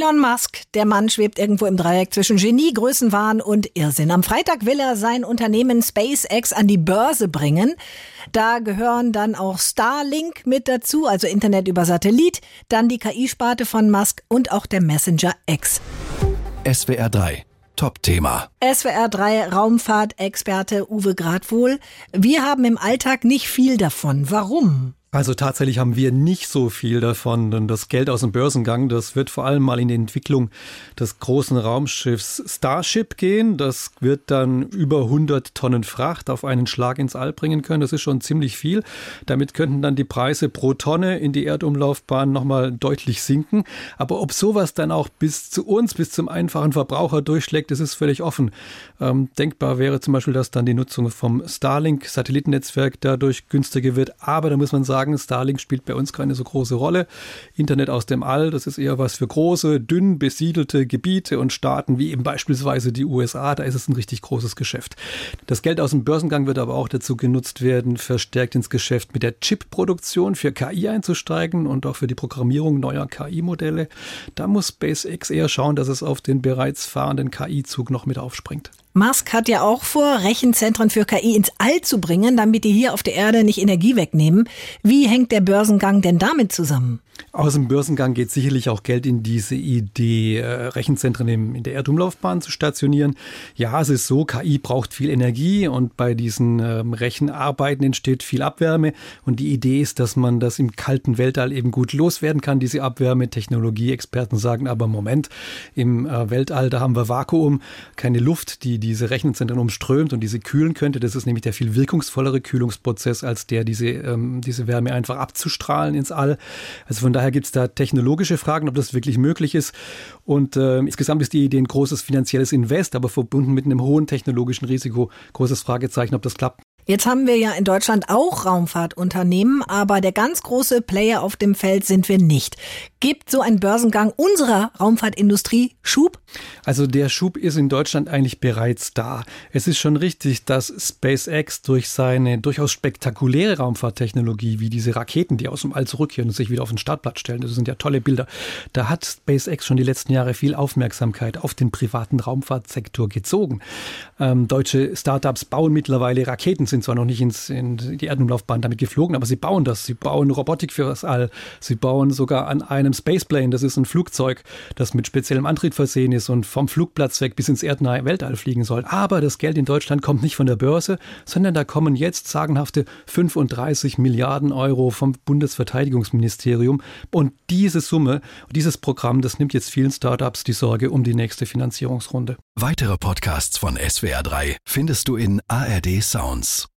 Elon Musk, der Mann schwebt irgendwo im Dreieck zwischen Genie, Größenwahn und Irrsinn. Am Freitag will er sein Unternehmen SpaceX an die Börse bringen. Da gehören dann auch Starlink mit dazu, also Internet über Satellit, dann die KI-Sparte von Musk und auch der Messenger X. SWR 3 Top-Thema. SWR 3 Raumfahrtexperte Uwe Gradwohl. Wir haben im Alltag nicht viel davon. Warum? Also tatsächlich haben wir nicht so viel davon, denn das Geld aus dem Börsengang, das wird vor allem mal in die Entwicklung des großen Raumschiffs Starship gehen. Das wird dann über 100 Tonnen Fracht auf einen Schlag ins All bringen können. Das ist schon ziemlich viel. Damit könnten dann die Preise pro Tonne in die Erdumlaufbahn nochmal deutlich sinken. Aber ob sowas dann auch bis zu uns, bis zum einfachen Verbraucher durchschlägt, das ist völlig offen. Denkbar wäre zum Beispiel, dass dann die Nutzung vom Starlink-Satellitennetzwerk dadurch günstiger wird. Aber da muss man sagen, Starlink spielt bei uns keine so große Rolle. Internet aus dem All, das ist eher was für große, dünn besiedelte Gebiete und Staaten wie eben beispielsweise die USA. Da ist es ein richtig großes Geschäft. Das Geld aus dem Börsengang wird aber auch dazu genutzt werden, verstärkt ins Geschäft mit der Chip-Produktion für KI einzusteigen und auch für die Programmierung neuer KI-Modelle. Da muss SpaceX eher schauen, dass es auf den bereits fahrenden KI-Zug noch mit aufspringt. Musk hat ja auch vor, Rechenzentren für KI ins All zu bringen, damit die hier auf der Erde nicht Energie wegnehmen. Wie hängt der Börsengang denn damit zusammen? Aus dem Börsengang geht sicherlich auch Geld in diese Idee, Rechenzentren in der Erdumlaufbahn zu stationieren. Ja, es ist so, KI braucht viel Energie und bei diesen Rechenarbeiten entsteht viel Abwärme. Und die Idee ist, dass man das im kalten Weltall eben gut loswerden kann, diese Abwärme. Technologieexperten sagen aber, Moment, im Weltall, da haben wir Vakuum, keine Luft, die diese Rechenzentren umströmt und diese kühlen könnte. Das ist nämlich der viel wirkungsvollere Kühlungsprozess, als diese Wärme einfach abzustrahlen ins All. Also von daher gibt es da technologische Fragen, ob das wirklich möglich ist. Und insgesamt ist die Idee ein großes finanzielles Invest, aber verbunden mit einem hohen technologischen Risiko. Großes Fragezeichen, ob das klappt. Jetzt haben wir ja in Deutschland auch Raumfahrtunternehmen, aber der ganz große Player auf dem Feld sind wir nicht. Gibt so ein Börsengang unserer Raumfahrtindustrie Schub? Also der Schub ist in Deutschland eigentlich bereits da. Es ist schon richtig, dass SpaceX durch seine durchaus spektakuläre Raumfahrttechnologie, wie diese Raketen, die aus dem All zurückkehren und sich wieder auf den Startplatz stellen, das sind ja tolle Bilder, da hat SpaceX schon die letzten Jahre viel Aufmerksamkeit auf den privaten Raumfahrtsektor gezogen. Deutsche Startups bauen mittlerweile Raketen, sind zwar noch nicht in die Erdumlaufbahn damit geflogen, aber sie bauen das. Sie bauen Robotik für das All. Sie bauen sogar an einem Spaceplane, das ist ein Flugzeug, das mit speziellem Antrieb versehen ist und vom Flugplatz weg bis ins erdnahe Weltall fliegen soll. Aber das Geld in Deutschland kommt nicht von der Börse, sondern da kommen jetzt sagenhafte 35 Milliarden Euro vom Bundesverteidigungsministerium. Und diese Summe, dieses Programm, das nimmt jetzt vielen Startups die Sorge um die nächste Finanzierungsrunde. Weitere Podcasts von SWR 3 findest du in ARD Sounds.